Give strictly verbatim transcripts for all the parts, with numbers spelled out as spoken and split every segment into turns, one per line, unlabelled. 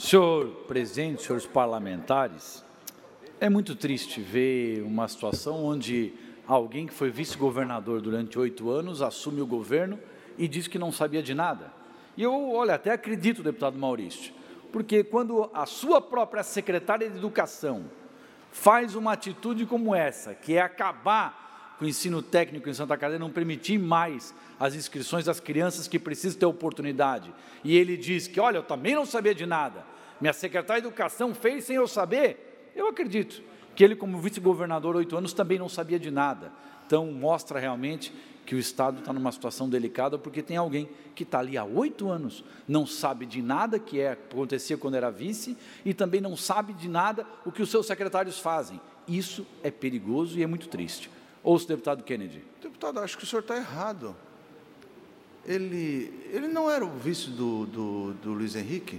Senhor presidente, senhores parlamentares, é muito triste ver uma situação onde alguém que foi vice-governador durante oito anos assume o governo e diz que não sabia de nada. E eu, olha, até acredito, deputado Maurício, porque quando a sua própria secretária de Educação faz uma atitude como essa, que é acabar com o ensino técnico em Santa Catarina, não permitir mais as inscrições das crianças que precisam ter oportunidade, e ele diz que, olha, eu também não sabia de nada, minha secretária de Educação fez sem eu saber, eu acredito que ele, como vice-governador, oito anos, também não sabia de nada. Então, mostra realmente que o Estado está numa situação delicada, porque tem alguém que está ali há oito anos, não sabe de nada que é, acontecia quando era vice, e também não sabe de nada o que os seus secretários fazem. Isso é perigoso e é muito triste. Ouça o deputado Kennedy.
Deputado, acho que o senhor está errado. Ele, ele não era o vice do, do, do Luiz Henrique?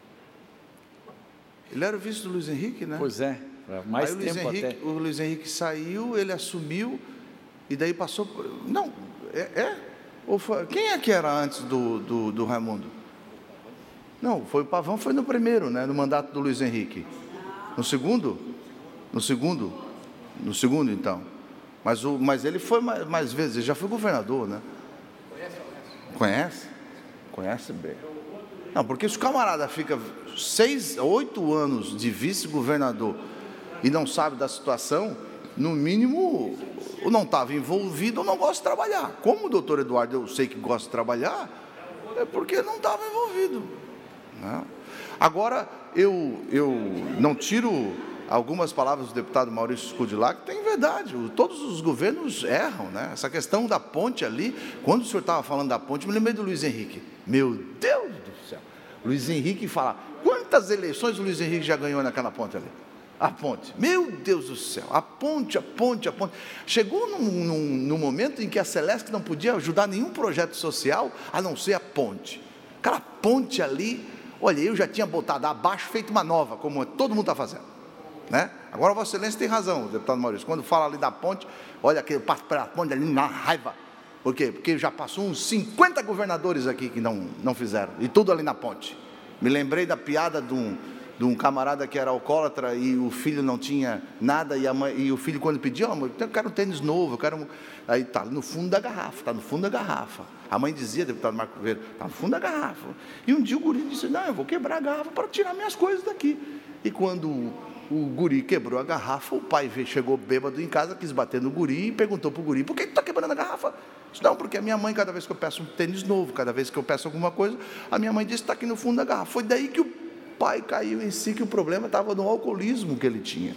Ele era o vice do Luiz Henrique, né?
Pois é, mais
Aí o Luiz
tempo
Henrique,
até.
o Luiz Henrique saiu, ele assumiu, e daí passou... por- Não, é? é? Ou foi, quem é que era antes do, do, do Raimundo? Não, foi o Pavão, foi no primeiro, né, no mandato do Luiz Henrique. No segundo? No segundo? No segundo, então. Mas, o, mas ele foi mais, mais vezes, ele já foi governador, né? Conhece? Conhece bem. Não, porque se o camarada fica seis, oito anos de vice-governador e não sabe da situação, no mínimo, ou não estava envolvido ou não gosta de trabalhar. Como o doutor Eduardo, eu sei que gosta de trabalhar, é porque não estava envolvido, né? Agora, eu, eu não tiro algumas palavras do deputado Maurício Scudilá, que tem verdade, o- todos os governos erram, né? Essa questão da ponte ali, quando o senhor estava falando da ponte, me lembrei do Luiz Henrique. Meu Deus do céu! Luiz Henrique fala, quantas eleições o Luiz Henrique já ganhou naquela ponte ali? A ponte, meu Deus do céu, a ponte, a ponte, a ponte. Chegou num, num, num momento em que a Celesc não podia ajudar nenhum projeto social, a não ser a ponte. Aquela ponte ali, olha, eu já tinha botado abaixo, feito uma nova, como todo mundo está fazendo, né? Agora, Vossa Excelência tem razão, deputado Maurício, quando fala ali da ponte, olha, aquele passo pela ponte ali na raiva. Por quê? Porque já passou uns cinquenta governadores aqui que não, não fizeram, e tudo ali na ponte. Me lembrei da piada de um, de um camarada que era alcoólatra e o filho não tinha nada, e, a mãe, e o filho, quando pedia, oh, eu quero um tênis novo, eu quero um... Aí está no fundo da garrafa, está no fundo da garrafa. A mãe dizia, deputado Marco Vieira, está no fundo da garrafa. E um dia o guri disse, não, eu vou quebrar a garrafa para tirar minhas coisas daqui. E quando o guri quebrou a garrafa, o pai veio, chegou bêbado em casa, quis bater no guri e perguntou para o guri, por que tu está quebrando a garrafa? Disse, não, porque a minha mãe, cada vez que eu peço um tênis novo, cada vez que eu peço alguma coisa, a minha mãe disse, está aqui no fundo da garrafa. Foi daí que o pai caiu em si, que o problema estava no alcoolismo que ele tinha.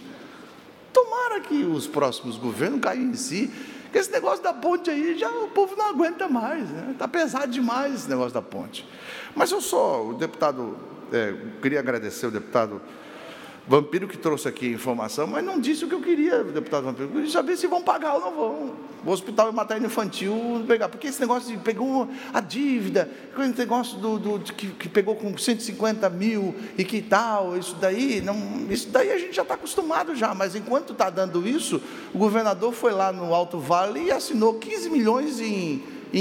Tomara que os próximos governos caiam em si, que esse negócio da ponte aí, já o povo não aguenta mais, né? Está pesado demais esse negócio da ponte. Mas eu só, o deputado, é, queria agradecer o deputado Vampiro que trouxe aqui a informação, mas não disse o que eu queria, deputado Vampiro. Eu queria saber se vão pagar ou não vão. O hospital materno infantil pegar, porque esse negócio de pegou a dívida, esse negócio do, do de que, que pegou com cento e cinquenta mil e que tal, isso daí, não, isso daí a gente já está acostumado já, mas enquanto está dando isso, o governador foi lá no Alto Vale e assinou quinze milhões em,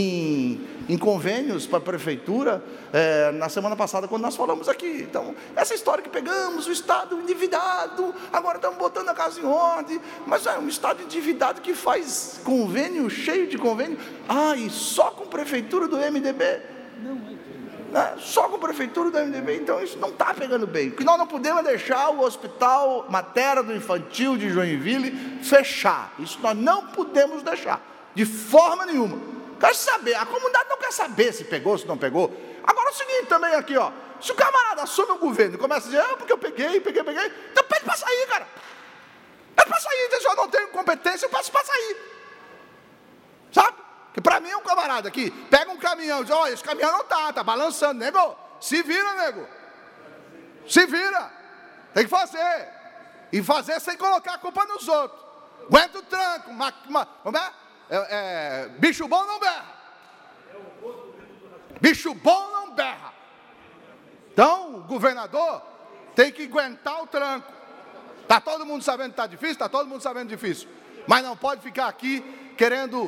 em, em convênios para a prefeitura, é, na semana passada, quando nós falamos aqui. Então, essa história que pegamos, o Estado endividado, agora estamos botando a casa em ordem, mas é um Estado endividado que faz convênio, cheio de convênio, ah, e só com prefeitura do M D B? Não, é só com a prefeitura do M D B, então isso não está pegando bem. O que nós não podemos é deixar o hospital materno infantil de Joinville fechar, isso nós não podemos deixar, de forma nenhuma. Quero saber, a comunidade não quer saber se pegou, se não pegou. Agora é o seguinte também aqui, ó, se o camarada assume o governo e começa a dizer, ah, porque eu peguei, peguei, peguei, então pede para sair, cara. Pede para sair, se eu não tenho competência, eu peço para sair. Sabe? Que para mim é um camarada aqui, pega um caminhão e diz, olha, esse caminhão não está, está balançando, nego, se vira, nego. Se vira. Tem que fazer. E fazer sem colocar a culpa nos outros. Aguenta o tranco, ma, ma, como é? É, é, bicho bom não berra. Bicho bom não berra. Então, o governador tem que aguentar o tranco. Está todo mundo sabendo que está difícil? Está todo mundo sabendo difícil. Mas não pode ficar aqui querendo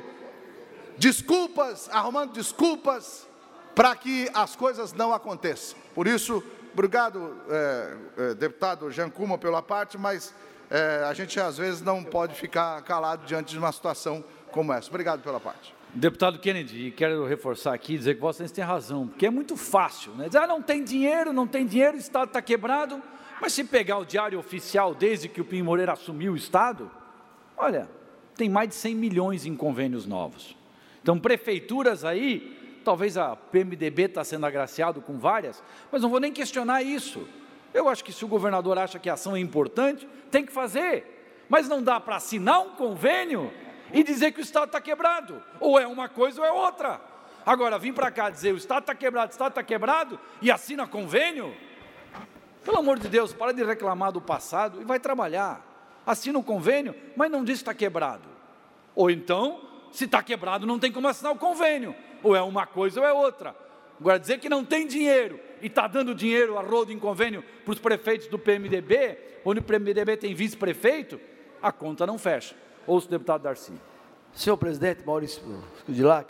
desculpas, arrumando desculpas para que as coisas não aconteçam. Por isso, Obrigado, é, é, deputado Jean Kuma, pela parte, mas é, a gente às vezes não pode ficar calado diante de uma situação como essa. Obrigado pela parte.
Deputado Kennedy, quero reforçar aqui e dizer que Vossa Excelência tem razão, porque é muito fácil, né? Dizer, ah, não tem dinheiro, não tem dinheiro, o Estado está quebrado, mas se pegar o diário oficial desde que o Pinho Moreira assumiu o Estado, olha, tem mais de cem milhões em convênios novos. Então, prefeituras aí, talvez a P M D B está sendo agraciado com várias, mas não vou nem questionar isso. Eu acho que se o governador acha que a ação é importante, tem que fazer, mas não dá para assinar um convênio e dizer que o Estado está quebrado, ou é uma coisa ou é outra. Agora, vim para cá dizer, o Estado está quebrado, o Estado está quebrado, e assina convênio? Pelo amor de Deus, para de reclamar do passado e vai trabalhar. Assina um convênio, mas não diz que está quebrado. Ou então, se está quebrado, não tem como assinar o convênio, ou é uma coisa ou é outra. Agora, dizer que não tem dinheiro, e está dando dinheiro a rodo em convênio para os prefeitos do P M D B, onde o P M D B tem vice-prefeito, a conta não fecha. Ouço o deputado Darcy.
Senhor presidente Maurício Kudilac,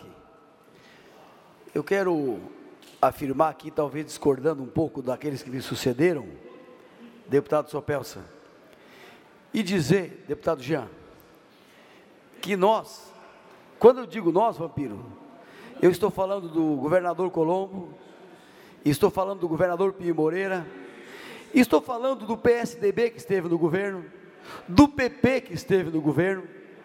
eu quero afirmar aqui, talvez discordando um pouco daqueles que me sucederam, deputado Sopelsa, e dizer, deputado Jean, que nós, quando eu digo nós, Vampiro, eu estou falando do governador Colombo, estou falando do governador Pinho Moreira, estou falando do P S D B que esteve no governo, do P P que esteve no governo.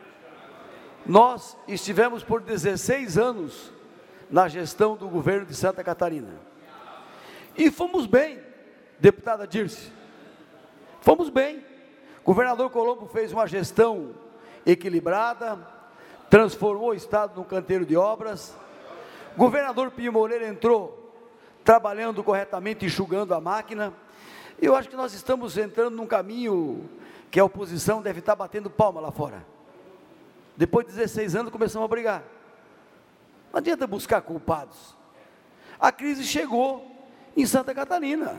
Nós estivemos por dezesseis anos na gestão do governo de Santa Catarina. E fomos bem, deputada Dirce, fomos bem. O governador Colombo fez uma gestão equilibrada, transformou o Estado num canteiro de obras. O governador Pinho Moreira entrou trabalhando corretamente, enxugando a máquina. Eu acho que nós estamos entrando num caminho que a oposição deve estar batendo palma lá fora. Depois de dezesseis anos começamos a brigar. Não adianta buscar culpados. A crise chegou em Santa Catarina,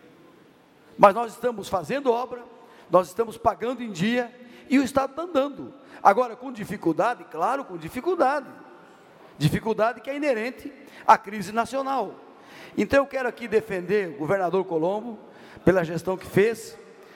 mas nós estamos fazendo obra, nós estamos pagando em dia e o Estado está andando. Agora com dificuldade, claro, com dificuldade. Dificuldade que é inerente à crise nacional. Então eu quero aqui defender o governador Colombo pela gestão que fez.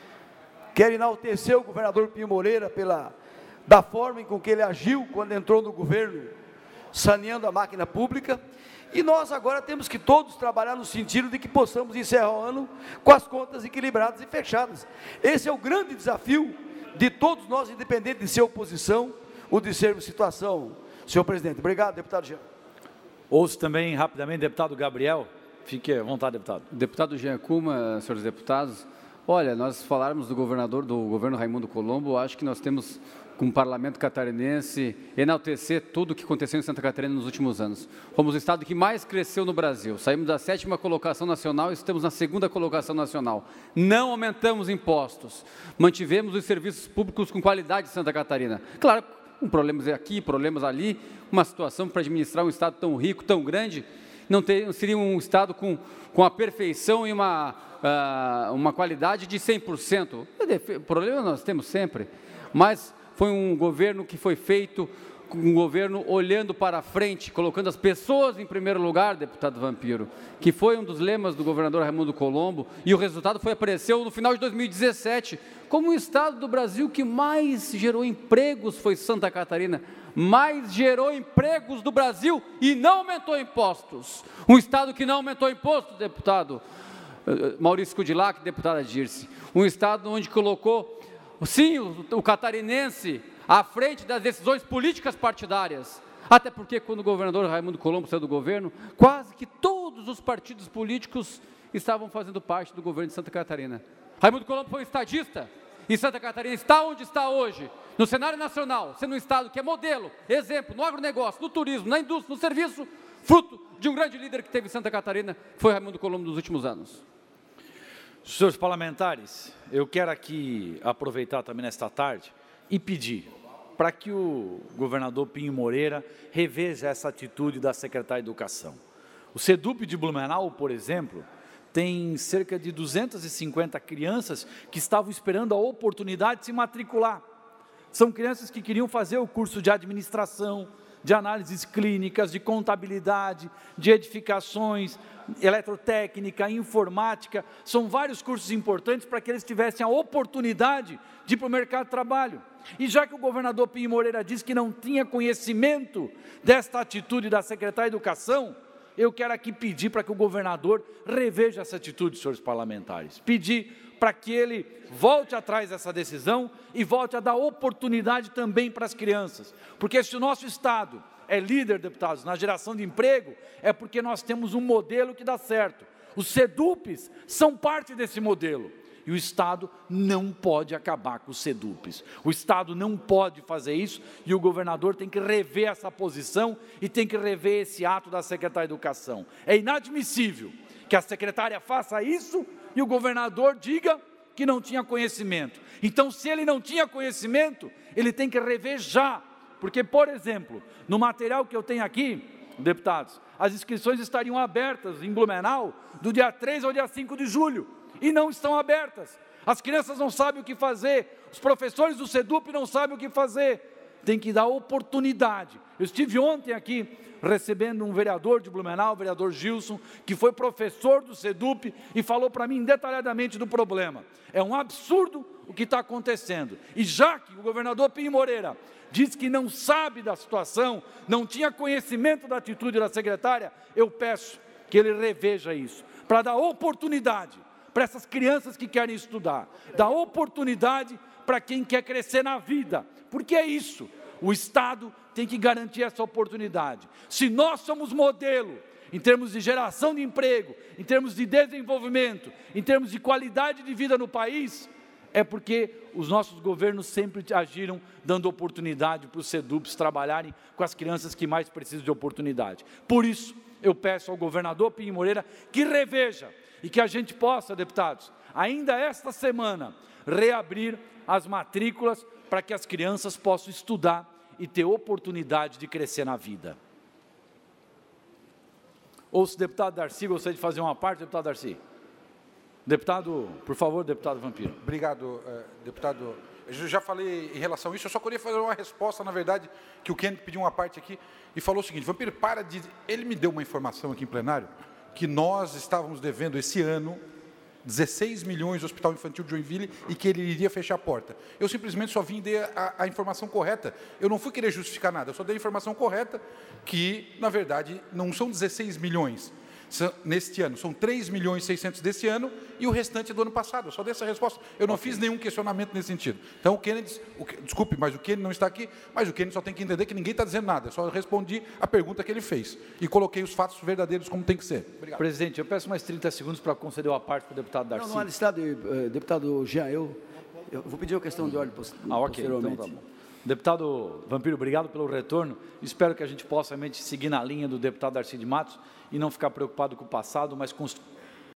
Quero enaltecer o governador Pinho Moreira pela, da forma em com que ele agiu quando entrou no governo, saneando a máquina pública, e nós agora temos que todos trabalhar no sentido de que possamos encerrar o ano com as contas equilibradas e fechadas. Esse é o grande desafio de todos nós, independente de ser oposição ou de sermos situação. Senhor presidente, obrigado, deputado Jean.
Ouço também rapidamente, deputado Gabriel, fique à vontade, deputado.
Deputado Jean Kuma, senhores deputados, olha, nós falarmos do governador, do governo Raimundo Colombo, acho que nós temos, com o parlamento catarinense, enaltecer tudo o que aconteceu em Santa Catarina nos últimos anos. Fomos o estado que mais cresceu no Brasil, saímos da sétima colocação nacional e estamos na segunda colocação nacional. Não aumentamos impostos, mantivemos os serviços públicos com qualidade em Santa Catarina. Claro, com problemas aqui, problemas ali, uma situação para administrar um estado tão rico, tão grande, não, ter, não seria um estado com, com a perfeição e uma... Uh, uma qualidade de cem por cento. O problema nós temos sempre, mas foi um governo que foi feito, um governo olhando para frente, colocando as pessoas em primeiro lugar, deputado Vampiro, que foi um dos lemas do governador Raimundo Colombo, e o resultado foi, apareceu no final de dois mil e dezessete, como o estado do Brasil que mais gerou empregos foi Santa Catarina, mais gerou empregos do Brasil e não aumentou impostos. Um estado que não aumentou imposto, deputado Maurício Kudilac, deputada Dirce, um estado onde colocou, sim, o, o catarinense à frente das decisões políticas partidárias, até porque quando o governador Raimundo Colombo saiu do governo, quase que todos os partidos políticos estavam fazendo parte do governo de Santa Catarina. Raimundo Colombo foi um estadista, e Santa Catarina está onde está hoje, no cenário nacional, sendo um estado que é modelo, exemplo, no agronegócio, no turismo, na indústria, no serviço, fruto de um grande líder que teve em Santa Catarina, foi Raimundo Colombo nos últimos anos.
Senhores parlamentares, eu quero aqui aproveitar também nesta tarde e pedir para que o governador Pinho Moreira reveja essa atitude da secretária de Educação. O SEDUP de Blumenau, por exemplo, tem cerca de duzentas e cinquenta crianças que estavam esperando a oportunidade de se matricular. São crianças que queriam fazer o curso de administração, de análises clínicas, de contabilidade, de edificações, eletrotécnica, informática, são vários cursos importantes para que eles tivessem a oportunidade de ir para o mercado de trabalho. E já que o governador Pinho Moreira disse que não tinha conhecimento desta atitude da secretária de Educação, eu quero aqui pedir para que o governador reveja essa atitude, senhores parlamentares. Pedir para que ele volte atrás dessa decisão e volte a dar oportunidade também para as crianças. Porque se o nosso Estado é líder, deputados, na geração de emprego, é porque nós temos um modelo que dá certo. Os SEDUPs são parte desse modelo. E o Estado não pode acabar com os SEDUPs. O Estado não pode fazer isso e o governador tem que rever essa posição e tem que rever esse ato da secretária de Educação. É inadmissível que a secretária faça isso e o governador diga que não tinha conhecimento. Então, se ele não tinha conhecimento, ele tem que rever já. Porque, por exemplo, no material que eu tenho aqui, deputados, as inscrições estariam abertas em Blumenau do dia três ao dia cinco de julho. E não estão abertas. As crianças não sabem o que fazer, os professores do SEDUP não sabem o que fazer. Tem que dar oportunidade. Eu estive ontem aqui recebendo um vereador de Blumenau, o vereador Gilson, que foi professor do SEDUP e falou para mim detalhadamente do problema. É um absurdo o que está acontecendo. E já que o governador Pinho Moreira diz que não sabe da situação, não tinha conhecimento da atitude da secretária, eu peço que ele reveja isso, para dar oportunidade para essas crianças que querem estudar, dar oportunidade para quem quer crescer na vida, porque é isso, o Estado tem que garantir essa oportunidade. Se nós somos modelo em termos de geração de emprego, em termos de desenvolvimento, em termos de qualidade de vida no país, é porque os nossos governos sempre agiram dando oportunidade para os SEDUPs trabalharem com as crianças que mais precisam de oportunidade. Por isso, eu peço ao governador Pinho Moreira que reveja e que a gente possa, deputados, ainda esta semana, reabrir as matrículas para que as crianças possam estudar e ter oportunidade de crescer na vida. Ou se o deputado Darcy gostaria de fazer uma parte, deputado Darcy. Deputado, por favor, deputado Vampiro.
Obrigado, uh, deputado. Eu já falei em relação a isso, eu só queria fazer uma resposta, na verdade, que o Kennedy pediu uma parte aqui e falou o seguinte: Vampiro, para de... Ele me deu uma informação aqui em plenário, que nós estávamos devendo esse ano dezesseis milhões ao Hospital Infantil de Joinville e que ele iria fechar a porta. Eu simplesmente só vim dar a, a informação correta. Eu não fui querer justificar nada, eu só dei a informação correta que, na verdade, não são dezesseis milhões neste ano, são três milhões e seiscentos desse ano e o restante é do ano passado. Eu só dei essa resposta. Eu não okay. fiz nenhum questionamento nesse sentido. Então, o Kennedy, o, desculpe, mas o Kennedy não está aqui, mas o Kennedy só tem que entender que ninguém está dizendo nada. Eu só respondi a pergunta que ele fez e coloquei os fatos verdadeiros como tem que ser. Obrigado.
Presidente, eu peço mais trinta segundos para conceder a parte para o deputado Darcy.
Não, não há necessidade, uh, deputado Jean, eu, eu vou pedir uma questão de ordem
ah, okay. posteriormente. Então, tá bom. Deputado Vampiro, obrigado pelo retorno. Espero que a gente possa realmente seguir na linha do deputado Darcy de Matos e não ficar preocupado com o passado, mas